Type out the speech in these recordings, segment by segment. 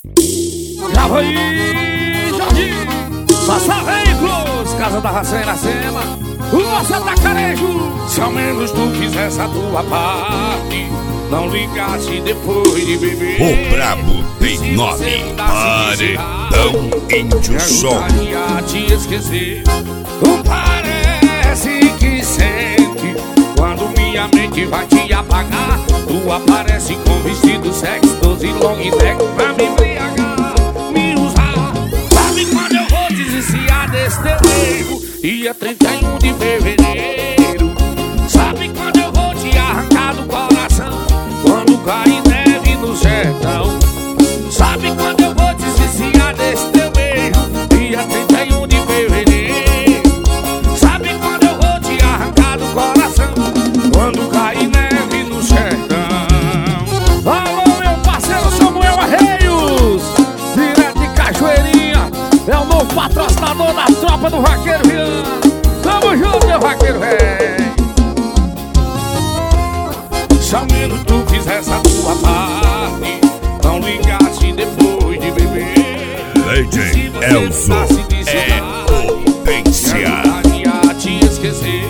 Grava aí, Jorginho. Faça veículos, Casa da Raça e Iracema. Nossa Tacarejo. Se ao menos tu fizesse a tua parte, não ligasse depois de beber. O brabo tem nome, Paredão Índio Som. Te esquecer. Parece que sente quando minha mente vai te apagar. Tu aparece com vestido sexos e long neck pra me embriagar, me usar. Sabe quando eu vou desviciar desse teu beijo? Dia 31 de fevereiro. Sabe quando eu vou te arrancar do coração? Quando cai neve no sertão. Sabe quando eu vou desviciar desse teu beijo? Dia 31 de fevereiro. Sabe quando eu vou te arrancar do coração? Quando cai neve no sertão. Alô, meu parceiro Samuel Arreios, direto de Cachoeirinha. É o novo patrocinador da tropa do Vaqueiro Rian. Tamo junto, meu vaqueiro velho. Se ao menos tu fizesse a tua parte, não ligasse depois de beber. Legend Elzo é potência. Te esquecer.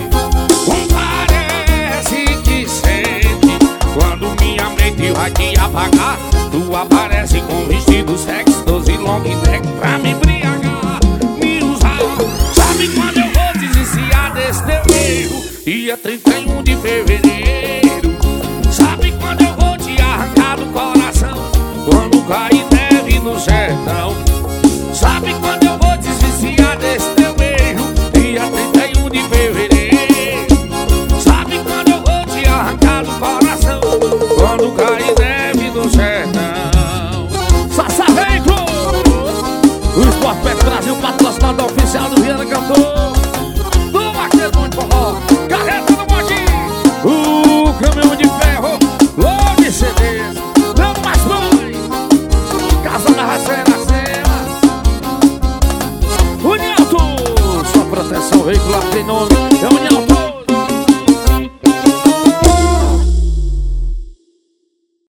Parece que sente quando minha mente vai te apagar. Tu aparece com vestido sexos e long neck pra me embriagar, me usar. Sabe quando eu vou desviciar desse teu beijo? Dia 31 de fevereiro. Sabe quando eu vou te arrancar do coração? Quando cai neve no sertão. Sabe quando eu vou desviciar desse teu beijo? Dia 31 de fevereiro. Sabe quando eu vou te arrancar do coração? Quando cai neve no sertão. Faça veículos. O Esporte Pet Brasil, patrocinador oficial do Viana Cantor. Do Vaqueiro Monte Forró. Carreta do Modinho. O caminhão de ferro. Logo CDs. Meu mais mãe. Casa da Raça e Iracema. Unialto. Sua proteção veicular tem nome. É Unialto.